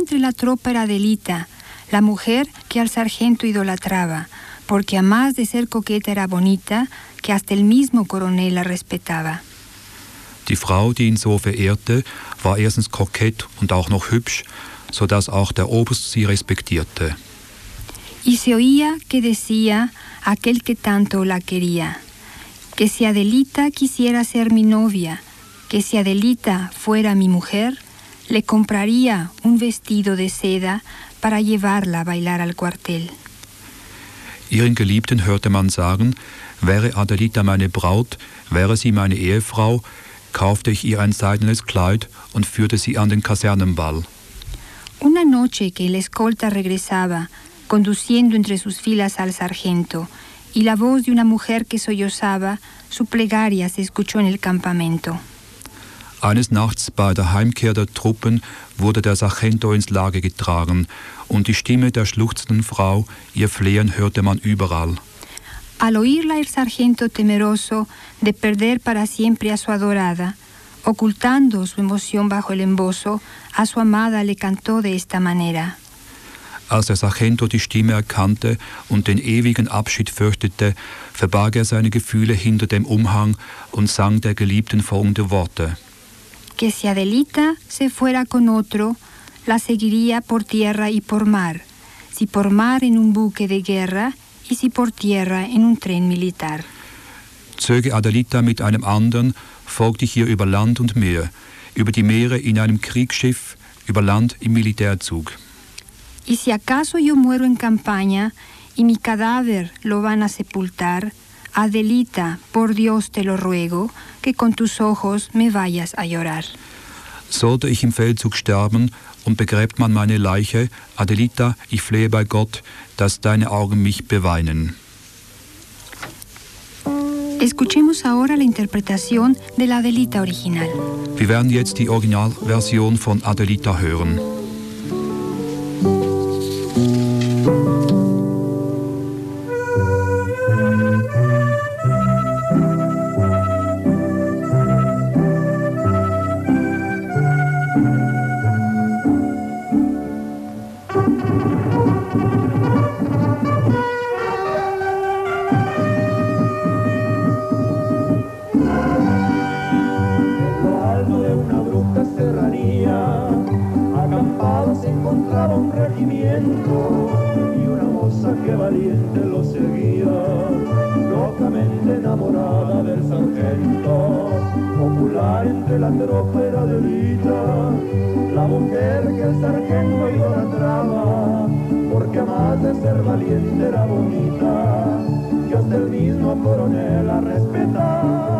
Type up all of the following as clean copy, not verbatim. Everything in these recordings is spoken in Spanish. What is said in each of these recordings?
entre la tropa era Adelita, la mujer que al sargento idolatraba, porque a más de ser coqueta era bonita, que hasta el mismo coronel la respetaba. Die Frau, die ihn so verehrte, war erstens kokett und auch noch hübsch, sodass auch der Oberst sie respektierte. Y se oía que decía aquel que tanto la quería, que si Adelita quisiera ser mi novia, que si Adelita fuera mi mujer, le compraría un vestido de seda para llevarla a bailar al cuartel. Ihren Geliebten hörte man sagen, wäre Adelita meine Braut, wäre sie meine Ehefrau, kaufte ich ihr ein seidenes Kleid und führte sie an den Kasernenball. Una noche que el escolta regresaba, conduciendo entre sus filas al sargento, y la voz de una mujer que sollozaba, su plegaria se escuchó en el campamento. Eines Nachts bei der Heimkehr der Truppen wurde der Sargento ins Lager getragen und die Stimme der schluchzenden Frau, ihr Flehen hörte man überall. Al oírla el sargento temeroso de perder para siempre a su adorada, ocultando su emoción bajo el embozo, a su amada le cantó de esta manera. Als der Sargento die Stimme erkannte und den ewigen Abschied fürchtete, verbarg er seine Gefühle hinter dem Umhang und sang der Geliebten folgende Worte. Que si Adelita se fuera con otro, la seguiría por tierra y por mar, si por mar en un buque de guerra y si por tierra en un tren militar. Zöge Adelita mit einem anderen, folgte ich ihr über Land und Meer, über die Meere in einem Kriegsschiff, über Land im Militärzug. Y si acaso yo muero en campaña y mi cadáver lo van a sepultar, Adelita, por Dios te lo ruego, que con tus ojos me vayas a llorar. Sollte ich im Feldzug sterben und begräbt man meine Leiche, Adelita, ich flehe bei Gott, dass deine Augen mich beweinen. Escuchemos ahora la interpretación de la Adelita original. Wir werden jetzt die Originalversion von Adelita hören. Y una moza que valiente lo seguía, locamente enamorada del sargento. Popular entre la tropa era Adelita, la mujer que el sargento idolatraba, porque además de ser valiente era bonita, que hasta el mismo coronel la respetaba.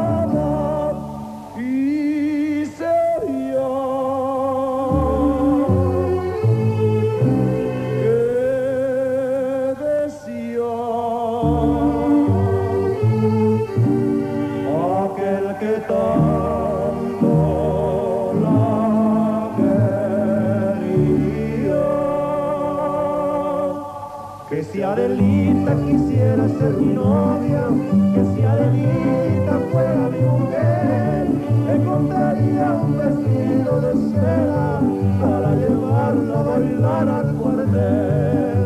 Que si Adelita quisiera ser mi novia, que si Adelita fuera mi mujer, le compraría un vestido de seda para llevarla a bailar al cuartel.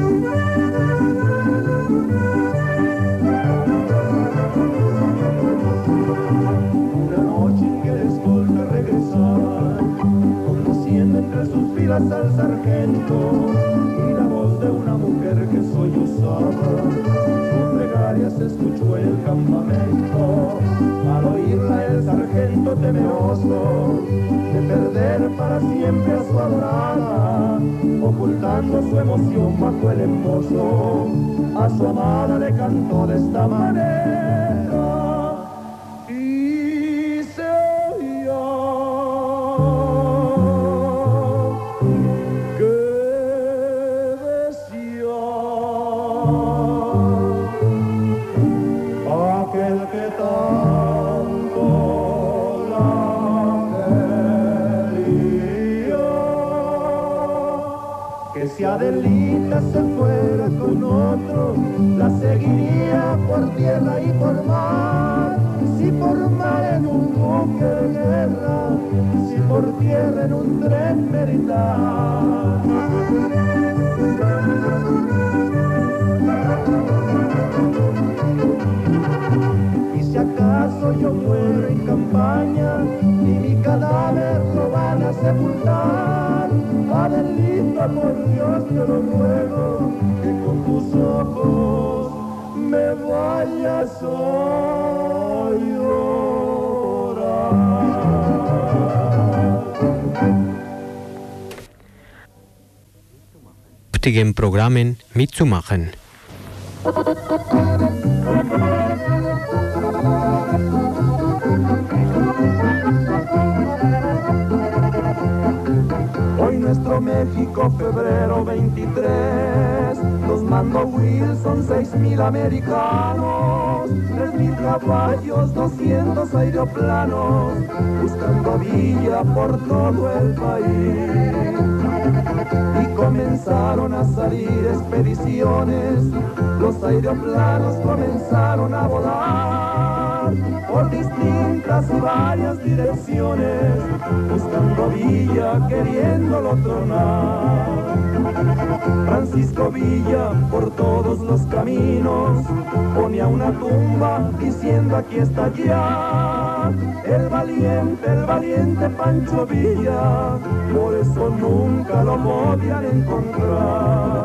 Una noche en que el escolta regresaba, conduciendo entre sus filas al sargento, y la voz de una mujer que sollozaba, su plegaria se escuchó en el campamento. Al oírla el sargento temeroso de perder para siempre a su adorada, ocultando su emoción bajo el embozo, a su amada le cantó de esta manera. Y se oyó si Adelita se fuera con otro, la seguiría por tierra y por mar. Si por mar en un buque de guerra, si por tierra en un tren militar. Adelita, por Dios te lo ruego, que con tus ojos me vayas a llorar. Künftigen Programmen mitzumachen. Hoy nuestro México, febrero 23, los mando Wilson, 6,000 americanos, 3,000 caballos, 200 aeroplanos, buscando villa por todo el país. Y comenzaron a salir expediciones, los aeroplanos comenzaron a volar por distintas y varias direcciones, buscando Villa, queriéndolo tronar. Francisco Villa por todos los caminos ponía una tumba diciendo aquí está ya el valiente Pancho Villa, por eso nunca lo podían encontrar.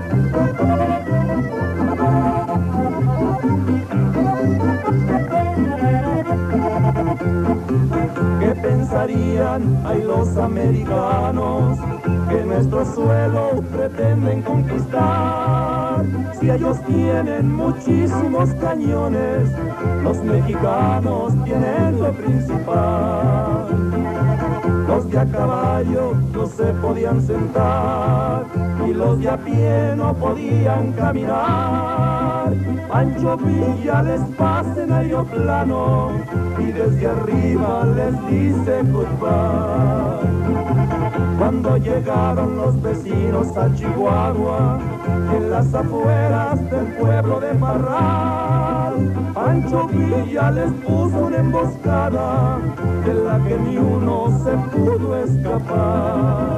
¿Qué pensarían ay los americanos que nuestro suelo pretenden conquistar? Si ellos tienen muchísimos cañones, los mexicanos tienen lo principal. Los de a caballo no se podían sentar y los de a pie no podían caminar. Pancho Villa les pasa en aeroplano y desde arriba les dice goodbye. Cuando llegaron los vecinos a Chihuahua, en las afueras del pueblo de Parral, Pancho Villa les puso una emboscada de la que ni uno se pudo escapar.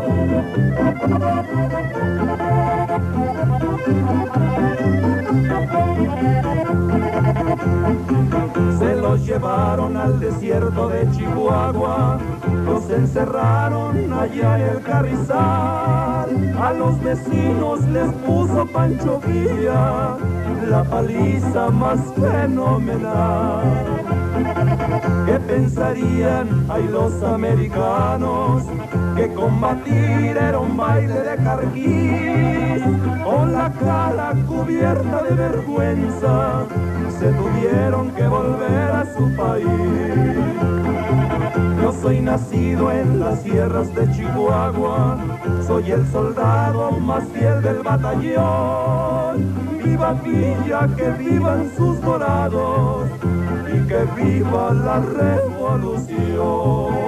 Se los llevaron al desierto de Chihuahua, los encerraron allá en el Carrizal. A los vecinos les puso Pancho Villa la paliza más fenomenal. ¿Qué pensarían ay los americanos? Que combatir era un baile de carquís, con la cara cubierta de vergüenza se tuvieron que volver a su país. Yo soy nacido en las sierras de Chihuahua, soy el soldado más fiel del batallón. Viva Villa, que vivan sus dorados y que viva la revolución.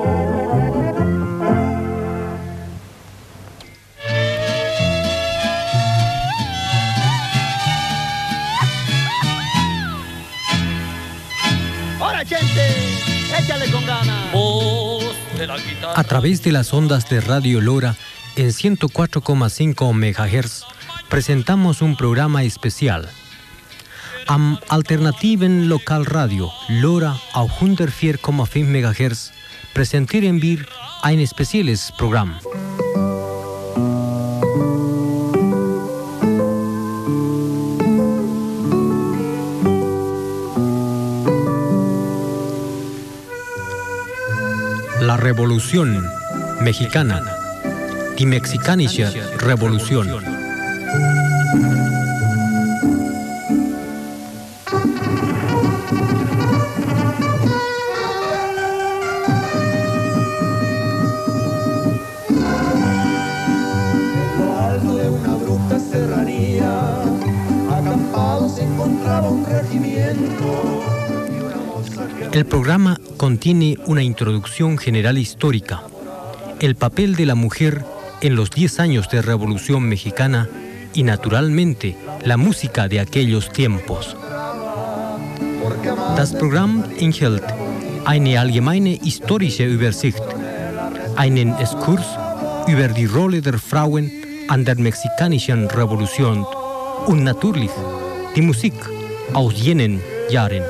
A través de las ondas de Radio Lora en 104,5 MHz presentamos un programa especial. Am Alternativen Lokal Radio Lora auf 104,5 MHz präsentieren wir ein spezielles Programm. La Revolución Mexicana, die Mexikanische Revolution. El programa contiene una introducción general histórica, el papel de la mujer en los 10 años de Revolución Mexicana y, naturalmente, la música de aquellos tiempos. Das Programm enthält eine allgemeine historische Übersicht, einen Exkurs über die Rolle der Frauen an der mexikanischen Revolution und natürlich die Musik aus jenen Jahren.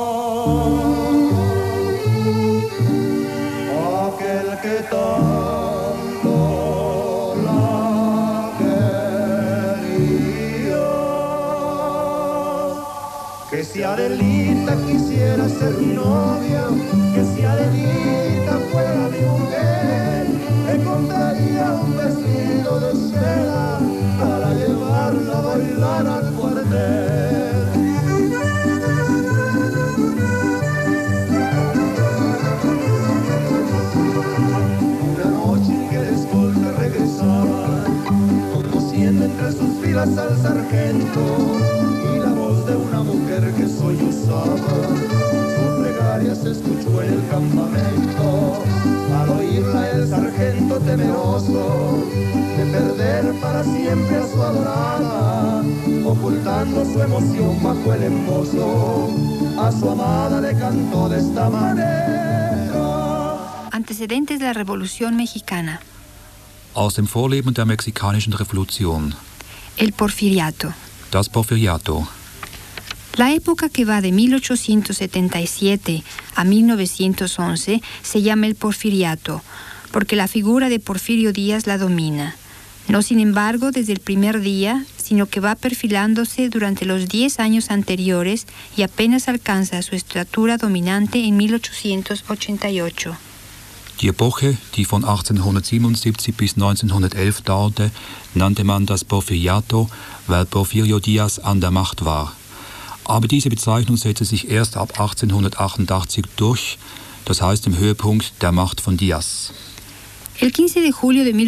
Aquel que si Adelita quisiera ser mi novia, que si Adelita fuera mi mujer, le compraría un vestido de seda para llevarla a bailar al cuartel. Una noche que el escolta regresaba, conduciendo entre sus filas al sargento, y la voz de una mujer que sollozaba, su plegaria se escuchó en el campamento. Al oírla el sargento temeroso de perder para siempre a su adorada, ocultando su emoción bajo el embozo, a su amada le cantó de esta manera. Antecedentes de la Revolución Mexicana. Aus dem Vorleben der mexikanischen Revolution. El Porfiriato. Das Porfiriato. La época que va de 1877 a 1911 se llama el Porfiriato, porque la figura de Porfirio Díaz la domina. No sin embargo desde el primer día, sino que va perfilándose durante los 10 años anteriores y apenas alcanza su estatura dominante en 1888. Die Epoche, die von 1877 bis 1911 dauerte, nannte man das Porfiriato, weil Porfirio Díaz an der Macht war. Aber diese Bezeichnung setzte sich erst ab 1888 durch, das heißt im Höhepunkt der Macht von Díaz. El 15 de julio de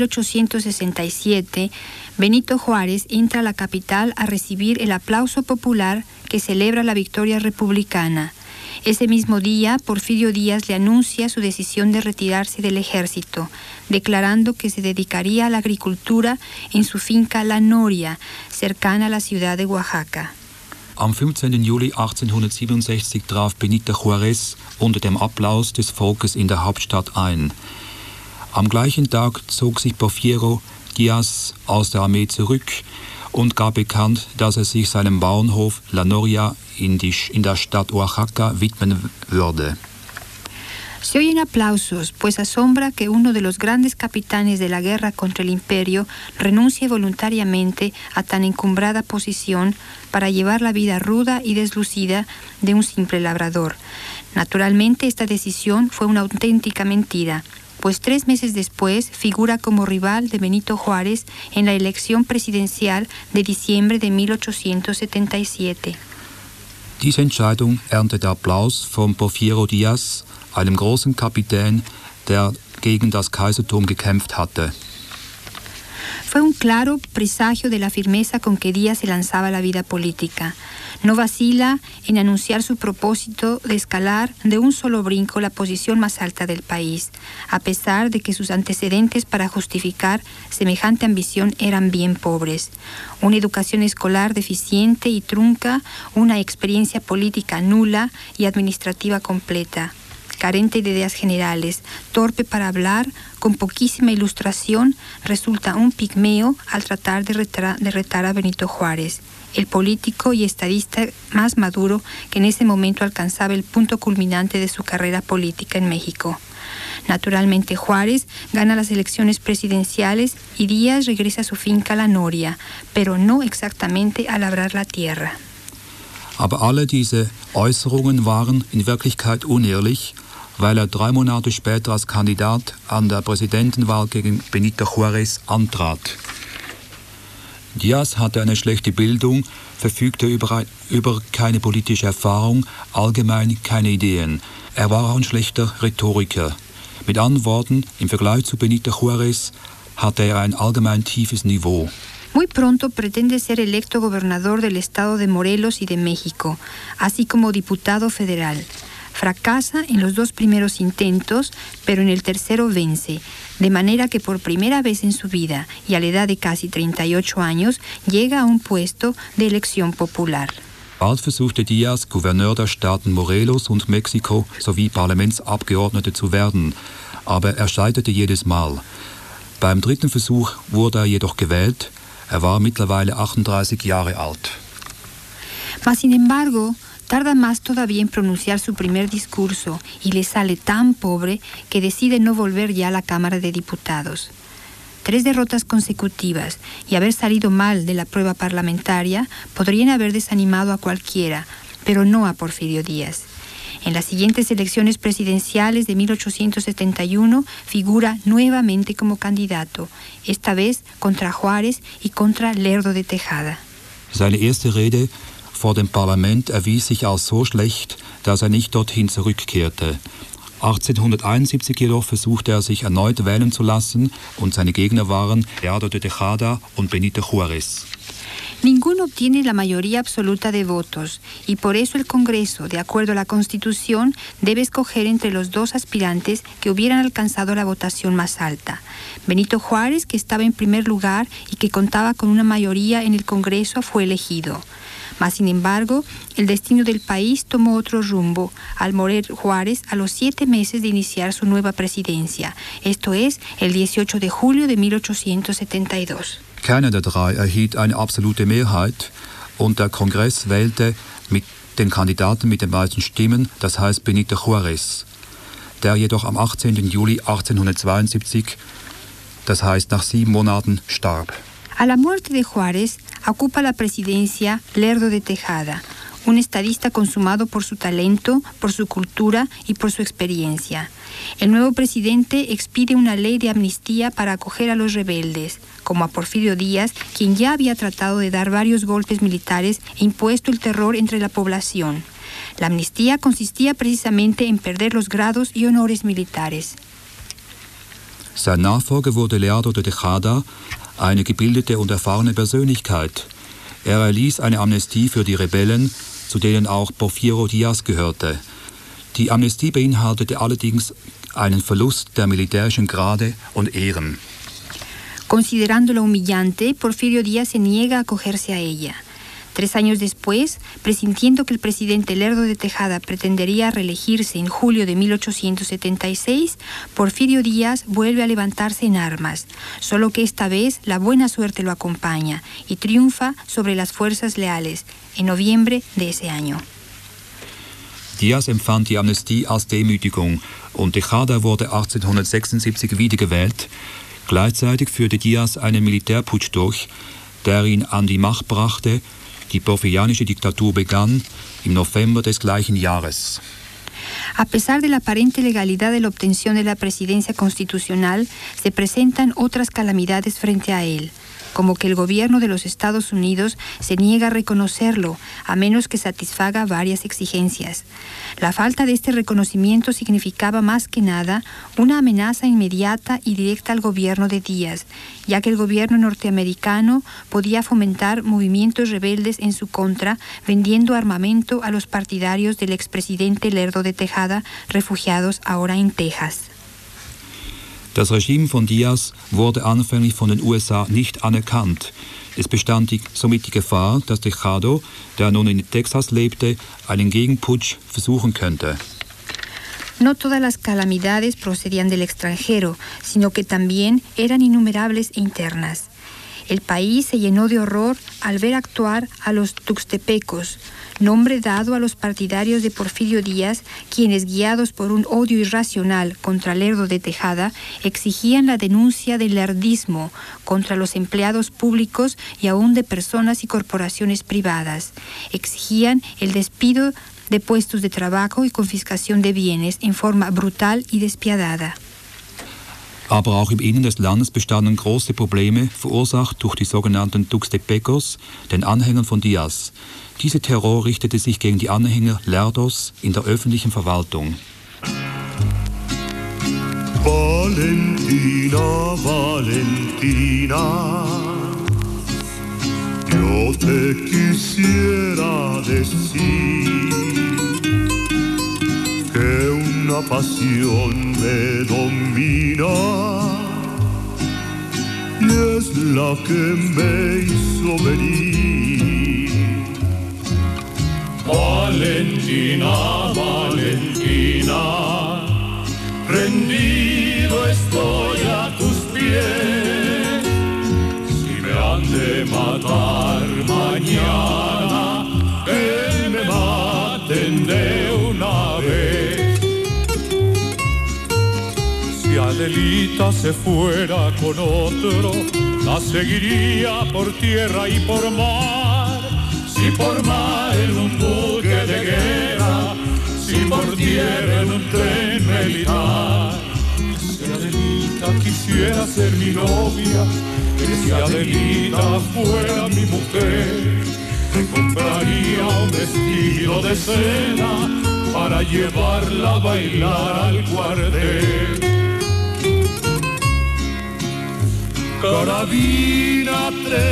1867, Benito Juárez entra a la capital a recibir el aplauso popular que celebra la victoria republicana. Ese mismo día, Porfirio Díaz le anuncia su decisión de retirarse del ejército, declarando que se dedicaría a la agricultura en su finca La Noria, cercana a la ciudad de Oaxaca. Am 15. Juli 1867 traf Benito Juárez unter dem Applaus des Volkes in der Hauptstadt ein. Am gleichen Tag zog sich Porfirio Díaz aus der Armee zurück und gab bekannt, dass er sich seinem Bauernhof La Noria in der Stadt Oaxaca widmen würde. Se oyen aplausos, pues asombra que uno de los grandes capitanes de la guerra contra el imperio renuncie voluntariamente a tan encumbrada posición para llevar la vida ruda y deslucida de un simple labrador. Naturalmente, esta decisión fue una auténtica mentira, pues 3 meses después figura como rival de Benito Juárez en la elección presidencial de diciembre de 1877. Diese Entscheidung erntete Applaus von Porfirio Díaz, einem großen Kapitän, der gegen das Kaisertum gekämpft hatte. Fue un claro presagio de la firmeza con que Díaz se lanzaba a la vida política. No vacila en anunciar su propósito de escalar de un solo brinco la posición más alta del país, a pesar de que sus antecedentes para justificar semejante ambición eran bien pobres. Una educación escolar deficiente y trunca, una experiencia política nula y administrativa completa. Carente de ideas generales, torpe para hablar, con poquísima ilustración, resulta un pigmeo al tratar de retar a Benito Juárez, el político y estadista más maduro que en ese momento alcanzaba el punto culminante de su carrera política en México. Naturalmente Juárez gana las elecciones presidenciales y Díaz regresa a su finca La Noria, pero no exactamente a labrar la tierra. Aber alle diese Äußerungen waren in Wirklichkeit unehrlich, weil er 3 Monate später als Kandidat an der Präsidentenwahl gegen Benito Juárez antrat. Díaz hatte eine schlechte Bildung, verfügte über keine politische Erfahrung, allgemein keine Ideen. Er war auch ein schlechter Rhetoriker. Mit anderen Worten, im Vergleich zu Benito Juárez hatte er ein allgemein tiefes Niveau. Muy pronto pretende ser electo gobernador del estado de Morelos y de México, así como diputado federal. Fracasa en los 2 primeros intentos, pero en el tercero vence, de manera que por primera vez en su vida y a la edad de casi 38 años llega a un puesto de elección popular. Bald versuchte Díaz, Gouverneur der Staaten Morelos und Mexiko sowie Parlamentsabgeordneter zu werden, aber er scheiterte jedes Mal. Beim 3. Versuch wurde er jedoch gewählt. Er war mittlerweile 38 Jahre alt. Mas sin embargo, tarda más todavía en pronunciar su primer discurso y le sale tan pobre que decide no volver ya a la Cámara de Diputados. 3 derrotas consecutivas y haber salido mal de la prueba parlamentaria podrían haber desanimado a cualquiera, pero no a Porfirio Díaz. En las siguientes elecciones presidenciales de 1871 figura nuevamente como candidato, esta vez contra Juárez y contra Lerdo de Tejada. Seine erste Rede vor dem Parlament erwies sich als so schlecht, dass nicht dorthin zurückkehrte. 1871 jedoch versuchte sich erneut wählen zu lassen und seine Gegner waren Lerdo de Tejada und Benito Juárez. Ninguno obtiene la mayoría absoluta de votos y por eso el Congreso, de acuerdo a la Constitución, debe escoger entre los dos aspirantes que hubieran alcanzado la votación más alta. Benito Juárez, que estaba en primer lugar y que contaba con una mayoría en el Congreso, fue elegido. Mas, sin embargo, el destino del país tomó otro rumbo al morir Juárez a los 7 meses de iniciar su nueva presidencia, esto es, el 18 de julio de 1872. Keiner der drei erhielt eine absolute Mehrheit und der Kongress wählte mit den Kandidaten mit den meisten Stimmen, das heißt Benito Juárez, der jedoch am 18. Juli 1872, das heißt nach 7 Monaten, starb. A la muerte de Juárez, ocupa la presidencia Lerdo de Tejada, un estadista consumado por su talento, por su cultura y por su experiencia. El nuevo presidente expide una ley de amnistía para acoger a los rebeldes, como a Porfirio Díaz, quien ya había tratado de dar varios golpes militares e impuesto el terror entre la población. La amnistía consistía precisamente en perder los grados y honores militares. Sein Nachfolger wurde Lerdo de Tejada, eine gebildete und erfahrene Persönlichkeit. Er erließ eine Amnestie für die Rebellen, zu denen auch Porfirio Díaz gehörte. Die Amnestie beinhaltete allerdings einen Verlust der militärischen Grade und Ehren. Considerándola humillante, Porfirio Díaz se niega a acogerse a ella. 3 años después, presintiendo que el presidente Lerdo de Tejada pretendería reelegirse en julio de 1876, Porfirio Díaz vuelve a levantarse en armas, solo que esta vez la buena suerte lo acompaña y triunfa sobre las fuerzas leales en noviembre de ese año. Díaz empfand die Amnestie als Demütigung und Tejada wurde 1876 wiedergewählt. Gleichzeitig führte Díaz einen Militärputsch durch, der ihn an die Macht brachte. Die porfirianische Diktatur begann im November des gleichen Jahres. A pesar de la aparente legalidad de la obtención de la presidencia constitucional, se presentan otras calamidades frente a él, como que el gobierno de los Estados Unidos se niega a reconocerlo, a menos que satisfaga varias exigencias. La falta de este reconocimiento significaba más que nada una amenaza inmediata y directa al gobierno de Díaz, ya que el gobierno norteamericano podía fomentar movimientos rebeldes en su contra, vendiendo armamento a los partidarios del expresidente Lerdo de Tejada, refugiados ahora en Texas. Das Regime von Díaz wurde anfänglich von den USA nicht anerkannt. Es bestand somit die Gefahr, dass Tejada, der nun in Texas lebte, einen Gegenputsch versuchen könnte. No todas las calamidades procedían del extranjero, sino que también eran innumerables e internas. El país se llenó de horror al ver actuar a los tuxtepecos, nombre dado a los partidarios de Porfirio Díaz, quienes, guiados por un odio irracional contra Lerdo de Tejada, exigían la denuncia del lerdismo contra los empleados públicos y aún de personas y corporaciones privadas. Exigían el despido de puestos de trabajo y confiscación de bienes en forma brutal y despiadada. Aber auch im Inneren des Landes bestanden große Probleme, verursacht durch die sogenannten Tuxtepecos, den Anhängern von Díaz. Dieser Terror richtete sich gegen die Anhänger Lerdos in der öffentlichen Verwaltung. Valentina, Valentina, yo te quisiera decir que una pasión me domina y es la que me hizo venir. Valentina, Valentina, rendido estoy a tus pies. Si me han de matar mañana, que me maten de una vez. Si Adelita se fuera con otro, la seguiría por tierra y por mar. si por mar en un buque de guerra, si por tierra en un tren militar. Si Adelita quisiera ser mi novia, que si Adelita fuera mi mujer, me compraría un vestido de seda para llevarla a bailar al cuartel. Carabina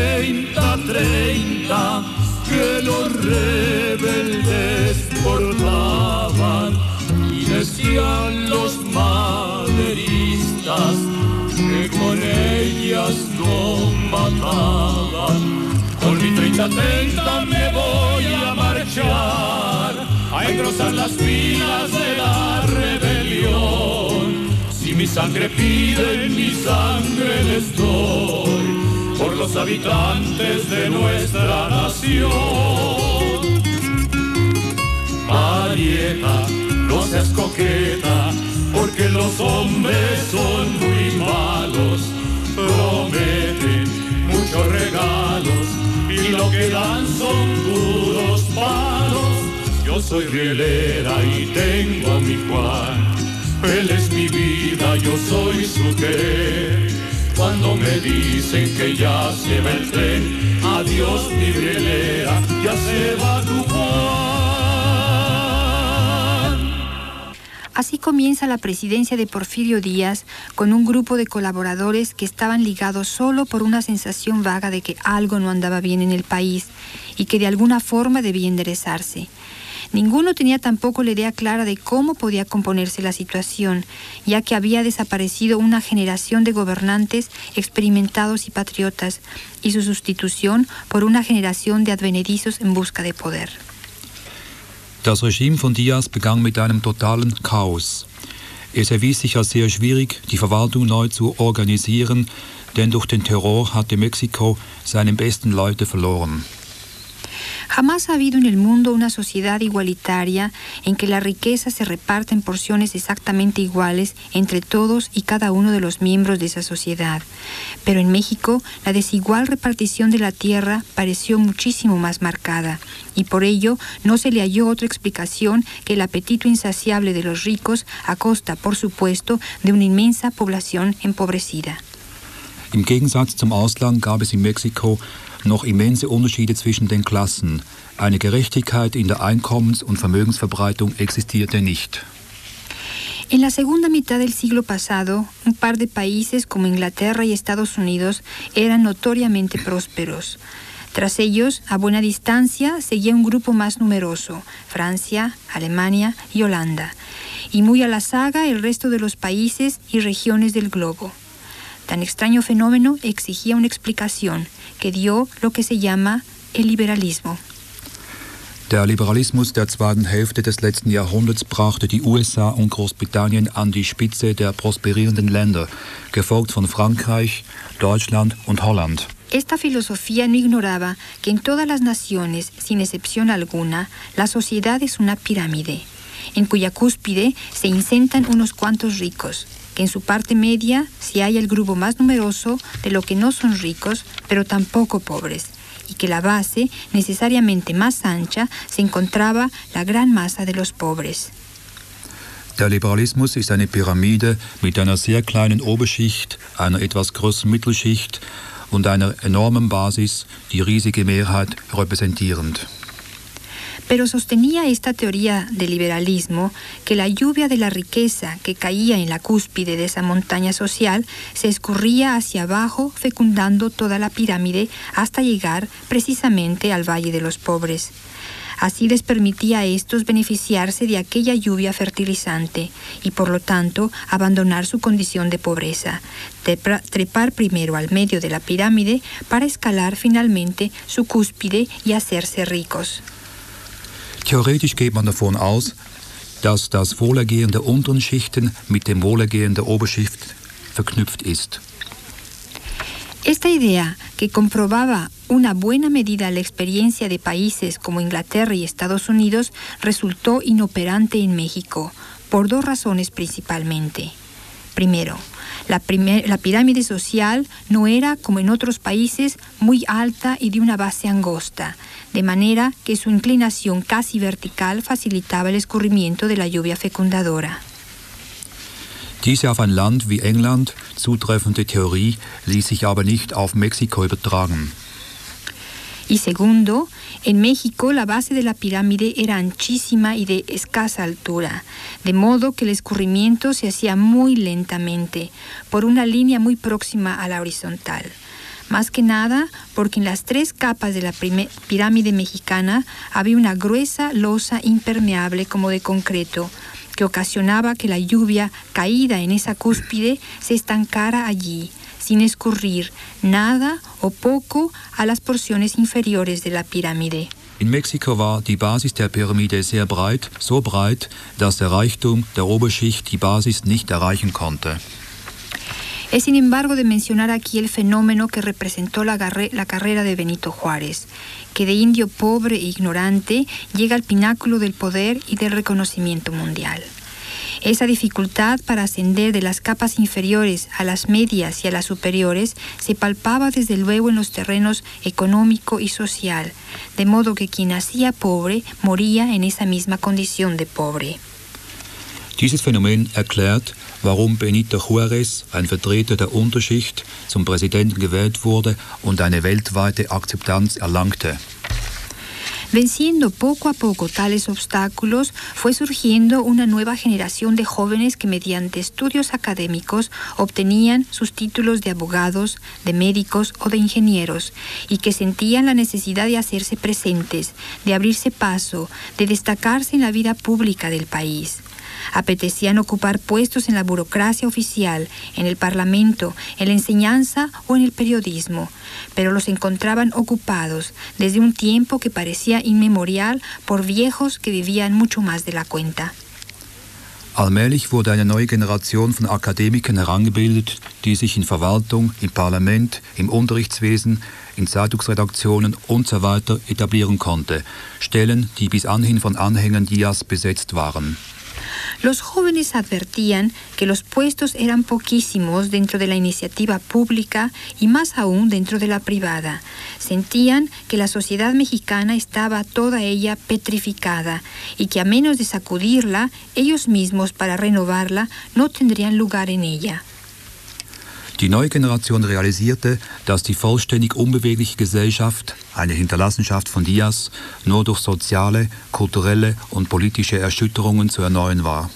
30-30 que los rebeldes portaban, y decían los maderistas que con ellas no mataban. Con mi 30-30 me voy a marchar, a engrosar las filas de la rebelión. Si mi sangre pide, mi sangre les doy, por los habitantes de nuestra nación. Marieta, no seas coqueta, porque los hombres son muy malos. Prometen muchos regalos y lo que dan son duros palos. Yo soy rielera y tengo a mi Juan, él es mi vida, yo soy su querer. Cuando me dicen que ya se va el tren, adiós mi rielera, ya se va tu Juan. Así comienza la presidencia de Porfirio Díaz con un grupo de colaboradores que estaban ligados solo por una sensación vaga de que algo no andaba bien en el país y que de alguna forma debía enderezarse. Ninguno tenía tampoco la idea clara de cómo podía componerse la situación, ya que había desaparecido una generación de gobernantes experimentados y patriotas, y su sustitución por una generación de advenedizos en busca de poder. Das Regime von Díaz begann mit einem totalen Chaos. Es erwies sich als sehr schwierig, die Verwaltung neu zu organisieren, denn durch den Terror hatte Mexiko seine besten Leute verloren. Jamás ha habido en el mundo una sociedad igualitaria en que la riqueza se reparte en porciones exactamente iguales entre todos y cada uno de los miembros de esa sociedad. Pero en México, la desigual repartición de la tierra pareció muchísimo más marcada, y por ello no se le halló otra explicación que el apetito insaciable de los ricos a costa, por supuesto, de una inmensa población empobrecida. Im Gegensatz zum Ausland gab es in Mexiko noch immense Unterschiede zwischen den Klassen. Eine Gerechtigkeit in der Einkommens- und Vermögensverbreitung existierte nicht. En la segunda mitad del siglo pasado, un par de países como Inglaterra y Estados Unidos eran notoriamente prósperos. Tras ellos, a buena distancia, seguía un grupo más numeroso, Francia, Alemania y Holanda, y muy a la saga el resto de los países y regiones del globo. Tan extraño fenómeno exigía una explicación que dio lo que se llama el liberalismo. Der Liberalismus der zweiten Hälfte des letzten Jahrhunderts brachte die USA und Großbritannien an die Spitze der prosperierenden Länder, gefolgt von Frankreich, Deutschland und Holland. Esta filosofía no ignoraba que en todas las naciones, sin excepción alguna, la sociedad es una pirámide, en cuya cúspide se incentan unos cuantos ricos, que en su parte media se halla el grupo más numeroso de lo que no son ricos, pero tampoco pobres, y que la base, necesariamente más ancha, se encontraba la gran masa de los pobres. Der Liberalismus ist eine Pyramide mit einer sehr kleinen Oberschicht, einer etwas größeren Mittelschicht und einer enormen Basis, die riesige Mehrheit repräsentierend. Pero sostenía esta teoría del liberalismo que la lluvia de la riqueza que caía en la cúspide de esa montaña social se escurría hacia abajo, fecundando toda la pirámide hasta llegar precisamente al Valle de los Pobres. Así les permitía a estos beneficiarse de aquella lluvia fertilizante y, por lo tanto, abandonar su condición de pobreza, trepar primero al medio de la pirámide para escalar finalmente su cúspide y hacerse ricos. Theoretisch geht man davon aus, dass das Wohlergehen der unteren Schichten mit dem Wohlergehen der Oberschicht verknüpft ist. Esta idea, que comprobaba una buena medida la experiencia de países como Inglaterra y Estados Unidos, resultó inoperante en México, por dos razones principalmente. Primero, la pirámide social no era, como en otros países, muy alta y de una base angosta, de manera que su inclinación casi vertical facilitaba el escurrimiento de la lluvia fecundadora. Diese auf ein Land wie England zutreffende Theorie ließ sich aber nicht auf Mexiko übertragen. Y segundo, en México la base de la pirámide era anchísima y de escasa altura, de modo que el escurrimiento se hacía muy lentamente, por una línea muy próxima a la horizontal. Más que nada porque en las 3 capas de la pirámide mexicana había una gruesa losa impermeable como de concreto, que ocasionaba que la lluvia caída en esa cúspide se estancara allí, sin escurrir nada o poco a las porciones inferiores de la pirámide. In Mexiko war die Basis der Pyramide sehr breit, so breit, dass der Reichtum der Oberschicht die Basis nicht erreichen konnte. Es sin embargo de mencionar aquí el fenómeno que representó la carrera de Benito Juárez, que de indio pobre e ignorante llega al pináculo del poder y del reconocimiento mundial. Esa dificultad para ascender de las capas inferiores a las medias y a las superiores se palpaba desde luego en los terrenos económico y social, de modo que quien nacía pobre moría en esa misma condición de pobre. Dieses Phänomen erklärt, warum Benito Juárez, ein Vertreter der Unterschicht, zum Präsidenten gewählt wurde und eine weltweite Akzeptanz erlangte. Venciendo poco a poco tales obstáculos, fue surgiendo una nueva generación de jóvenes que mediante estudios académicos obtenían sus títulos de abogados, de médicos o de ingenieros, y que sentían la necesidad de hacerse presentes, de abrirse paso, de destacarse en la vida pública del país. Apetecían ocupar puestos en la burocracia oficial, en el parlamento, en la enseñanza o en el periodismo, pero los encontraban ocupados desde un tiempo que parecía inmemorial por viejos que vivían mucho más de la cuenta. Allmählich wurde eine neue Generation von Akademikern herangebildet, die sich in Verwaltung, im Parlament, im Unterrichtswesen, in Zeitungsredaktionen usw. etablieren konnte, Stellen, die bis anhin von Anhängern Díaz besetzt waren. Los jóvenes advertían que los puestos eran poquísimos dentro de la iniciativa pública y más aún dentro de la privada. Sentían que la sociedad mexicana estaba toda ella petrificada y que a menos de sacudirla, ellos mismos para renovarla no tendrían lugar en ella. Die neue Generation realisierte, dass die vollständig unbewegliche Gesellschaft, eine Hinterlassenschaft von Díaz, nur durch soziale, kulturelle und politische Erschütterungen zu erneuern war.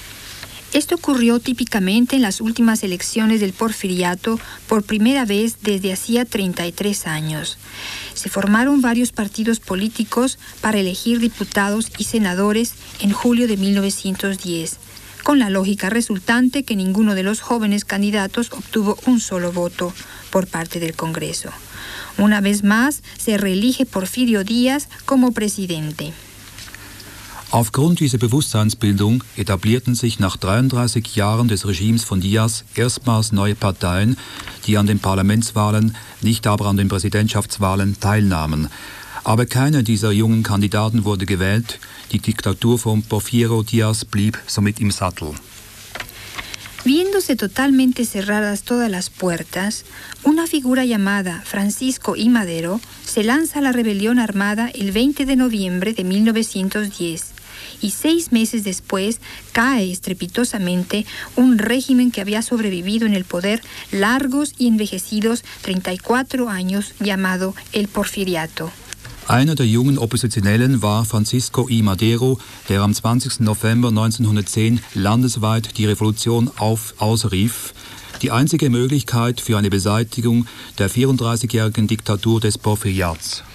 Esto ocurrió típicamente en las últimas elecciones del Porfiriato por primera vez desde hacía 33 años. Se formaron varios partidos políticos para elegir diputados y senadores en julio de 1910. Con la lógica resultante que ninguno de los jóvenes candidatos obtuvo un solo voto por parte del Congreso. Una vez más, se reelige Porfirio Díaz como presidente. Aufgrund dieser Bewusstseinsbildung etablierten sich nach 33 Jahren des Regimes von Díaz erstmals neue Parteien, die an den Parlamentswahlen, nicht aber an den Präsidentschaftswahlen teilnahmen. Aber keiner dieser jungen Kandidaten wurde gewählt. Die Diktatur von Porfirio Díaz blieb somit im Sattel. Viéndose totalmente cerradas todas las puertas, una figura llamada Francisco I. Madero se lanza a la rebelión armada el 20 de noviembre de 1910 y 6 meses después cae estrepitosamente un régimen que había sobrevivido en el poder largos y envejecidos 34 años llamado el Porfiriato. Einer der jungen Oppositionellen war Francisco I. Madero, der am 20. November 1910 landesweit die Revolution ausrief, die einzige Möglichkeit für eine Beseitigung der 34-jährigen Diktatur des Porfiriats.